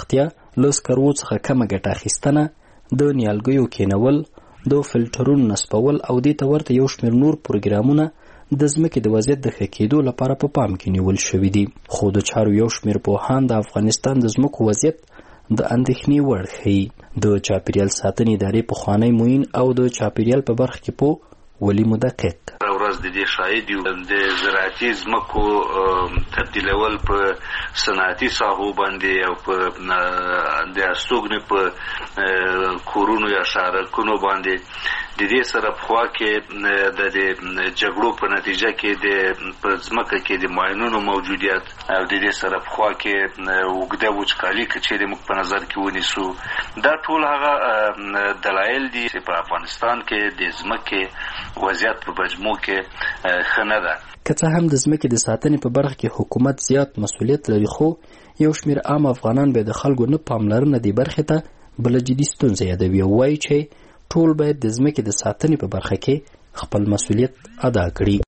روغتیا، له سکرو څخه کمه ګټه اخیستنه، د نیالګیو کینول، د فلټرونو نصبول او دې ته ورته یو شمېر نور پروګرامونه د ځمکې د وضعیت د ښه کېدو لپاره په پام کې نیول شوي دي. خو د چارو یو شمېر پوهان د افغانستان د ځمکو وضعیت د اندېښنې وړ ښیي. د چاپیریال ساتنې ادارې پخوانی معین او د چاپیریال په برخه کې پوه ولی مدقق ورځ د دې شاهد یو د زراعتي ځمکو تبدیلول په صنعتي ساحو باندې او په د استوګنې په کورونو یا شارکونو باندې د دې سره پخوا کې د جګړو په نتیجه کې د په ځمکه کې د ماینونو موجودیت او د دې سره پخوا کې اوږده وچکالي چې موږ په نظر کې ونیسو، دا ټول هغه دلایل دي چې په افغانستان کې د ځمکې وضعیت په مجموع کې ښه نه ده. که څه هم د ځمکې د ساتنې په برخه کې حکومت زیات مسؤلیت لري، خو یو شمېر عام افغانان به د خلکو نه پاملرنه دې برخې ته بله جدي ستونزه یادوي او وایي چې ټول باید د ځمکې د ساتنې په برخه کې خپل مسؤلیت ادا کړي.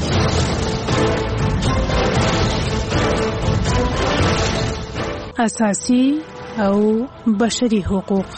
اساسي او بشري حقوق.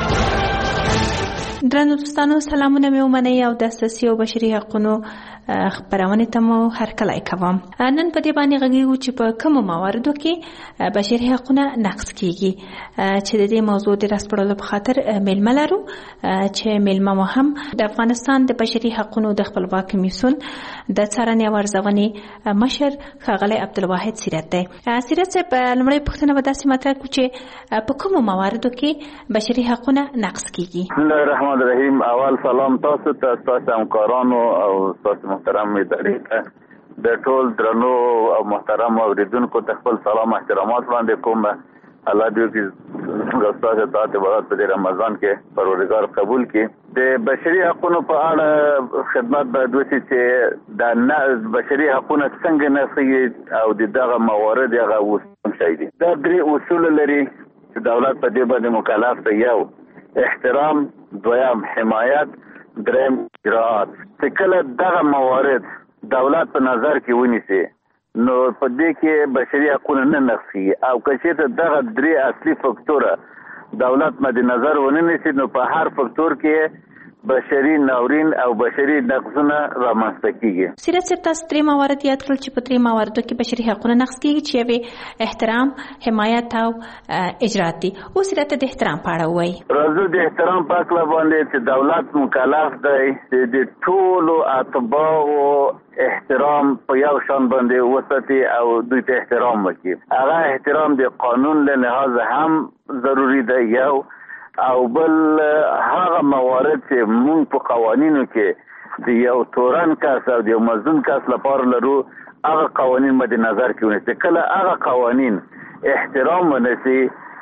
درنو دوستانو، سلامونه مې ومنئ او د اساسي او بشري حقونو خپرونې ته مو هرکلی کوم. نن په دې باندې غږیږو چې په کومو مواردو کې بشري حقونه نقض کیږي، چې د دې موضوع د راسپړلو په خاطر میلمه لرو چې میلمه مو هم د افغانستان د بشري حقونو د خپلواک کمیسیون د څارنې او ارزونې مشر ښاغلی عبدالواحد سیرت دی. سیرت صاحب، لومړی پوښتنه به داسې مطرح کړو چې په کومو مواردو کې بشري حقونه نقض کیږي؟ بسم الله الرحمن الرحیم. اول سلام تاسو ته، تاسو همکارانو او تاسو محترم ادارې ته، د ټول درنو او محترم اوریدونکو ته خپل سلام احترامات وړاندې کوم. الله دې چې تاسو ته په دې رمضان کې پروردګار قبول کړي. د بشري حقوقو په اړه خدمت باید وشي چې د بشري حقوقو څنګه نقض او دغه موارد هغه اصول شي دي. دا درې اصول لري چې دولت په دې باندې مکلف دی: یو احترام، دویم حمایت، دریم اجراءات. چې کله دغه موارد دولت په نظر کې ونیسي نو په دې کې بشري حقونه نه نقضي، او که چېرته دغه درې اصلي فکتوره دولت مد نظر ونه نیسي نو په هر فکتور کې بشري ناورین او بشري نقضونه رامنځته کیږي. سیرت صاحب، تاسو درې موارد یاد کړل چې په درې مواردو کې بشري حقونه نقض کیږي، چې یوې احترام، حمایت او اجرات دي. اوس سیرت د احترام په اړه وایي. راځو د احترام په اړه باندې چې دولت مکلف دی چې د ټولو اتباعو احترام په یو شان باندې وساتي او دوی ته احترام وکړي. هغه احترام د قانون له لحاظ هم ضروری دی یو، او بل هغه موارد چې مونږ په قوانینو کې د یو تورن کس او د یو مظلوم کس لپاره لرو، هغه قوانین مد نظر کې ونیسي. کله هغه قوانین احترام ونیسي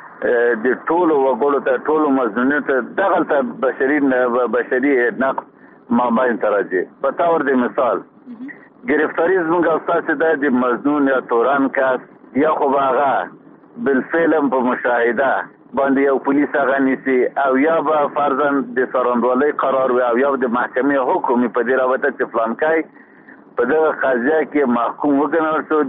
د ټولو وګړو ته، ټولو مظلومینو ته، دغلته بشري نقض مابین ته راځي. په طور د مثال گرفتاری زمونږ او ستاسې دا د مظلوم یا تورن کس یا خو به هغه بالفعل په مشاهده باندې یو پولیس هغه نیسي، او یا به فرضاً د څارندوالۍ قرار وي، او یا د محکمې حکم په دې رابطه چې فلانکی په دغه قضیه کې محکوم وګڼل شو،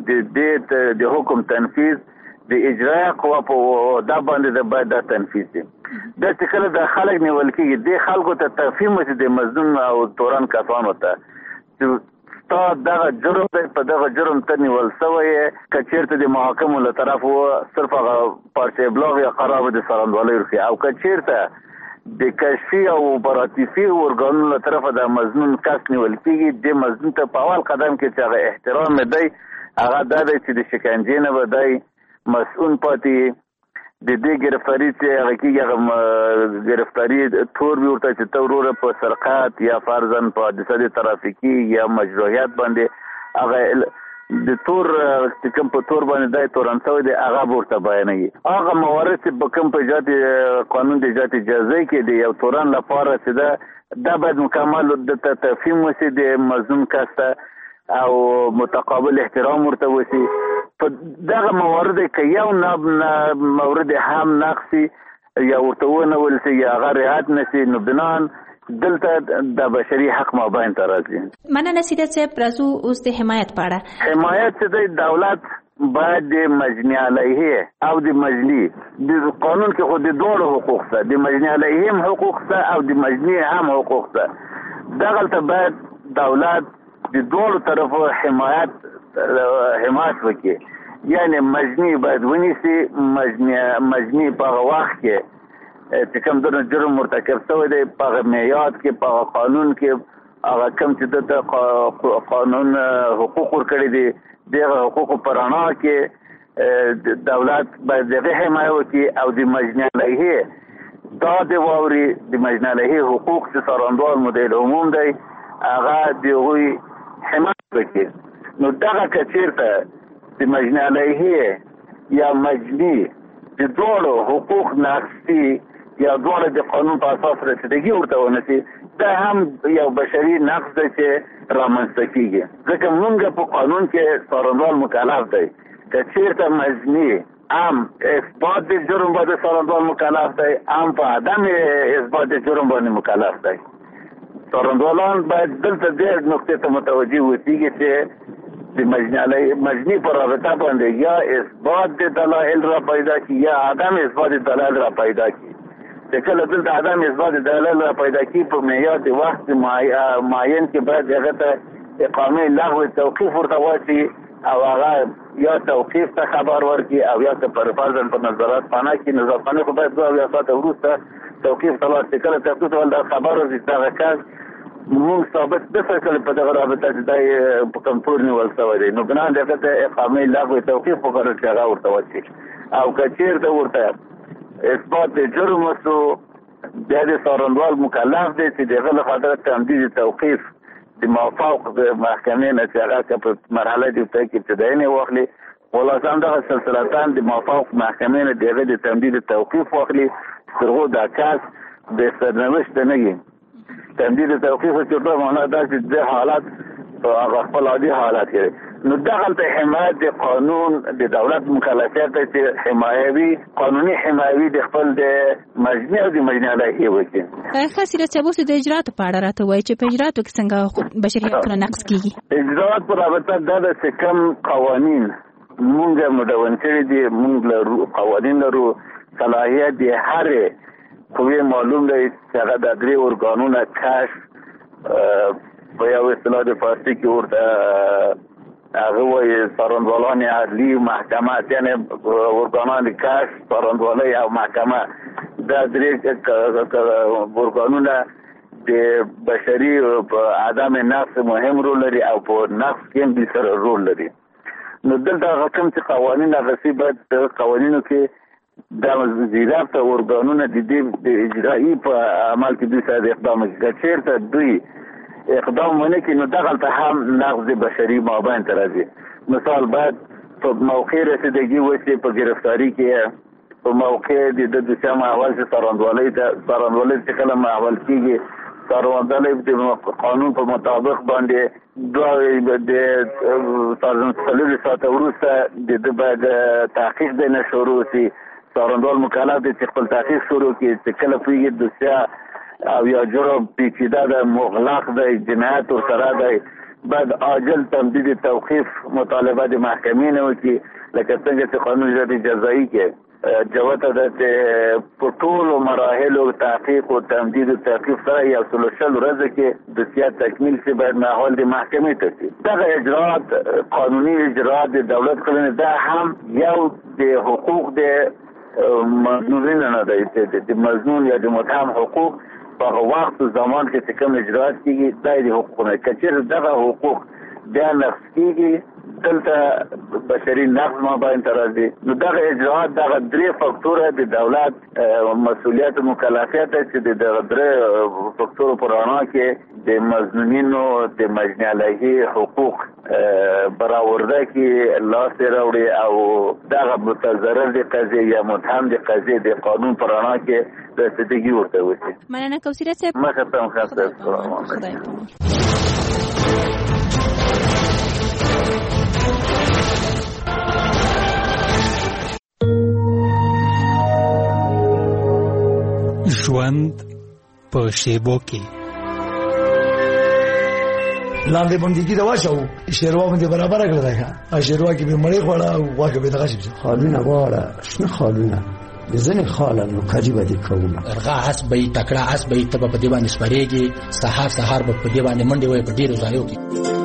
د حکم تنفیذ د اجرایه قوه په دا باندې باید دا تنفیذ شي. دا چې کله د خلک نیول کېږي، دې خلکو ته تفهیم وشي د مظلوم او تورن کسانو ته چې تا دغه جرم دی، په دغه جرم ته نیول شوی یې، که چېرته د محاکمو له طرفو صرف هغه پارچه ابلاغ یا قرار به د څارندوالۍ روښي، او که چېرته د کشفي او اپراتیفي ارګانونو له طرفه د مظلوم کس نیول کېږي، د مظلوم ته په اول قدم کې چې هغه احترام دی، هغه دا دی چې د شکنجې نه به دی مسؤول پاتې. د دې گرفتاری چې هغه کېږي، هغه گرفتاری تور وي ورته چې ته وروره په سرقت یا فرضاً په حادثه د ترافیکي یا مجروحیت باندې هغه د تور چې کوم په تور باندې دی تورن شوی دی، هغه به ورته بیانوي. هغه موارد چې په کوم په اجرات قانون د اجرات جزایي کې دی یو تورن لپاره چې دا باید مکمل د تفهیم وشي د مظلوم کس ته، او متقابل احترام ورته وشي. په دغه موارد کې یو مورد هم نقصي یا ورته ونول شي یا هغه رعایت نشي، نو بنان دلته د بشري حق مابین ته راځي. مننه سیرت صاحب. راځو اوس د حمایت په اړه. حمایت چې د دولت باید د مجني علیه او د مجني د قانون کې خو د دوه حقوق څه د مجني علیه هم حقوق څه او د مجني هم حقوق څه دغلته باید دولت د دوه طرفو حمایت وکړي یعنی مجني باید ونیسي مجني په وخت کې چې کوم د جرم مرتکب شوی دی په معیاد کې په قانون کې هغه کوم چې د قانون حقوق ورکړي دي دغه حقوق په رڼا کې دولت باید دغه حمایت وکړي او د مجني علیه دا د واوري د مجني علیه حقوق چې څارندوال مدیر عموم دی هغه د هغوی حمایت وکړي نو دغه که چېرته د مجني علیه یا مجني د دواړو حقوق نقصي یا دواړه د قانون په اساس رسیدګي ورته ونسي دا هم یو بشري نقص دی چې رامنځته کېږي ځکه موږ په قانون کې څارندوال مکلف دی که چېرته مجني هم اثبات د جرم باندې څارندوال مکلف دی هم په عدم اثبات د جرم باندې مکلف دی څارندوالان باید دلته دې نقطې ته متوجه اوسېږي چې د مجني په رابطه باندې یا اثبات د دلایل را پیدا کړي یا عدم اثبات د دلایل را پیدا کړي چې کله دلته عدم اثبات د دلایل را پیدا کړي په معیار د وخت معین کې باید هغه ته اقامه لغو توقیف ورته واچي او هغه یا توقیف ته خبر ورکړي او یا ته پر فرضاً په نظارت خانه کې نظارتخانه خو باید 2 ساعته وروسته توقیف ته لاړ شي کله توقیف ته ولدا خبر ورکړي دغه کس موږ ثابت د فیصله په دغه رابطه چې دا په کنټرول نیول شوی دی نو بنا دغه ته اقامه لغو توقیف وکړل چې هغه ورته واچي او که چېرته ورته اثبات د جرم وسو بیا د څارندوال مکلف دی چې دغه له خاطر تمدید توقیف د موافق د محکمې نه چې هغه په مرحله د ابتدایي نه واخلي خلاصه دغه سلسلتان د موافق محکمې نه دغه د تمدید توقیف واخلي تر هغو دا کس د سرنوشت نه وي تمدید توقیف چې په معنا دا چې د حالت هغه خپل عادي حالت کې نو دغلته حمایت د قانون د دولت مکلفیت دی چې حمایوي قانوني حمایوي د خپل د مجني او د مجني علیه وکړي خاص راتبو د اجرات په اړه راته وایي چې په اجراتو کې څنګه بشري حقوق نقض کیږي اجرات په رابطه دا چې کوم قوانین مونږ مدون کړي دي مونږ لرو قوانین لرو صلاحیت د هر قوی معلوم دی چې هغه د 3 ارګانونو کشف په یو اصطلاح د فارسي کې ورته هغه وایي څارندوالان عدلي محکمه یعنې ارګانان کشف څارندوالۍ او محکمه دا 3 ارګانونه د بشري په عدم نقص مهم رول لري او په نقص کې هم سره رول لري نو دلته هغه کوم چې قوانین هغه سي باید قوانینو کې دا وزیرات ارګانونه د اجرایي په عمل کې دوی سره اقدام کوي چېرته دوی اقدام ونه کړي نو دغلته هم نقض بشري مابین ته راځي مثال باید په موقع رسیدګي وشي په ګرفتاري کې په موقع د دوشم احوال چې څارندوالۍ چې کله احوال کېږي څارندوالۍ د قانون په مطابق باندې 2 ساعته وروسته د باید تحقیق دی نه شروع شي څارندوال مکلف دی چې خپل تحقیق شروع کړي چې کله پوهېږي دوسیه او یا جرم پیچیده ده مغلق دی جنایت ورسره دی باید عاجل تمدید توقیف مطالبه د محکمې نه وکړي لکه څنګه چې قانون جزایي کې جوته ده چې په ټولو مراحلو تحقیق او تمدید توقیف سره یو 100 ورځې کې دوسیه تکمیل شي باید ماحول د محکمې ته شي دغه اجرات قانوني اجرات د دولت کړنې دا هم یو د حقوق د مظنون نه دی د مظنون یا د متهم حقوق په وخت او زمان کې چې کوم اجرات کېږي دا د حقوقونه که چېرې دغه حقوق بیا نقض کېږي دلته بشري نقض مابین ته راځي نو دغه اجرات دغه 3 فاکتوره د دولت مسؤلیت او مکلفیت دی چې دغه 3 فاکتورو په رڼا کې د مظنونینو د مجني علیه حقوق برآورده کې لاس راوړي او دغه متضرر د قضیې یا متهم د قضیې د قانون په رڼا کې رسیدګي ورته وشي مننه کوثره صاحب مخه ته خاصه ژوند په شیبو کې لاندې باندې دا واچو شیروا باندې برابر کړل دا شیروا کې به مړې خوړه او واګه به دغه شي خالونه واړه شنه خالونه ځنه خالونه کاجی باندې کوم ارغا حسبې تکړه حسبې ته په دې باندې سپریږي سحر په دې باندې منډه وي په ډیرو ځایو کې.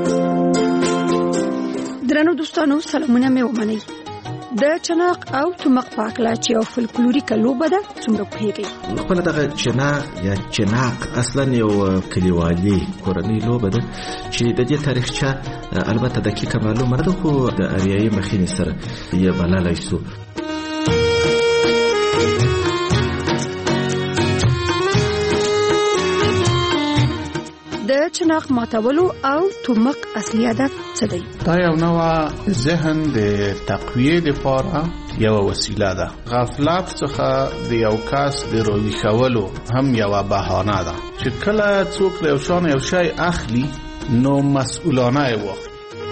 درنو دوستانو سلامونه مې ومنئ. د چناق او تمق پاکلا چې یو فلکلوریک لوبه ده څومره پوهیږئ؟ خپل دغه چناق یا چناق اصلا یو کلیوالي کورنۍ لوبه ده چې د دې تاریخچه البته دقیقه معلومه نه ده خو د اریایي مخینې سره یې بللای سو. د چناق ماتولو او تمق اصلي هدف څه دی؟ دا یو نوع ذهن د تقویه لپاره یو وسیله ده. غفلت څخه د یو کس د رویښولو هم یو بهانه ده چې کله څوک له یو شان یو شی اخلي نو مسئولانه یې واخلي.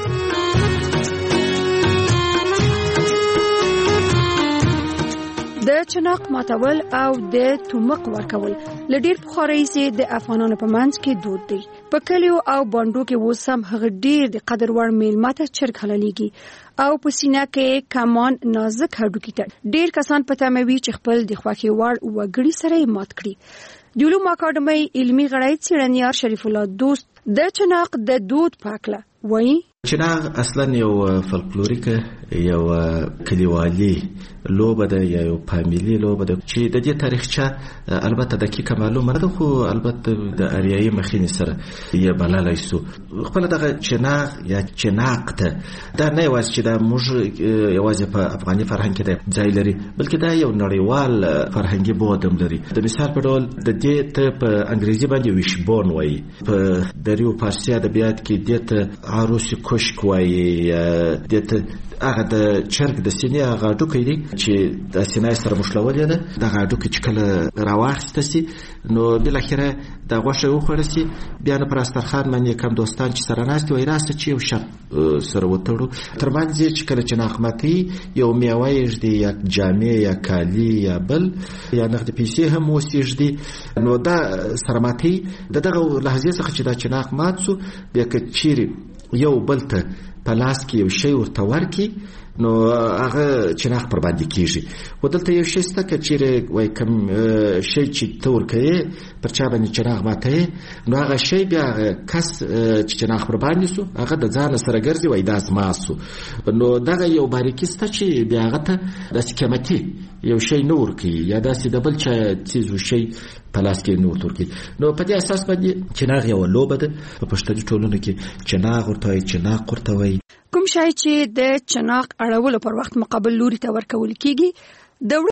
د چناق ماتول او د تمق ورکول لډیر پخوانی سي د افغانانو په منځ کې دود دی. په کلیو او باندو کې وسم هغه ډیر د قدر وړ میلماته چرګ حلاليږي او په سینه کې کمان نازک هډوکی ته ډیر کسان پته مې چې خپل د خوخي وړ وګړي سره مات کړي. د علوم اکاډمي علمي غړی څېړنیار شریف الله دوست د چناق د دود پاکله وایي چناق اصلا یو فلکلوریک یو کلیوالي لوبه ده یا یو فامیلی لوبه ده چې د دې تاریخچه البته دقیقه معلومه نه ده خو البته د اریایي مخینې سره یې بللای سو. خپل دغه چناق یا چناق ته دا نه یوازې چې دا موږ یوازې په افغاني فرهنګ کې ځای لري بلکې دا یو نړیوال فرهنګي بود هم لري. د مثال په ډول د دې ته په انګریزي باندې ویشبون وایي، په دریو فارسي ادبیات کې دې ته عروسي کوشک وایي، دې ته هغه د چرګ د سینې هغه ډوکې دي چې د سینې سره مشلولې ده. دغه ډوکې چې کله راواخسته سي نو بالاخره د غوښه وخوړل سي بیا نه پر استرخان باندې کم دوستان چې سره ناست وي راسته چې یو شرط سره وتړو ترمنځ چې کله چې ناقمتي یو میوه یې یا جامې یا کالی یا بل یا نقد پیسې هم وسیږي نو دا سره ماتي دغه لحظه څخه چې دا چې ناقمات سو بیا کچيري یو بلته په لاس کې یو شی ورته ورکی نو هغه چناق پر باندې کیږي. ودلته یو شی ست کچيره وای کم شی چې تور کوي پر چا باندې چناق ماته نو هغه شی بیا کس چې چناق پر باندې سو هغه د ځان سره ګرځي وای داس ماسو نو دغه یو باریکی ست چې بیا هغه ته د سکمتي یو شی نور کوي یا داسې د بل چا چیزو شی پلاس کې نور ترکی نو په دې اساس باندې چناق یو لوبه ده په پښتني ټولنه کې چناق ورته وایي. کوم شی چې د چناق اړولو پر وخت مقابل لوري ته ورکول کیږي د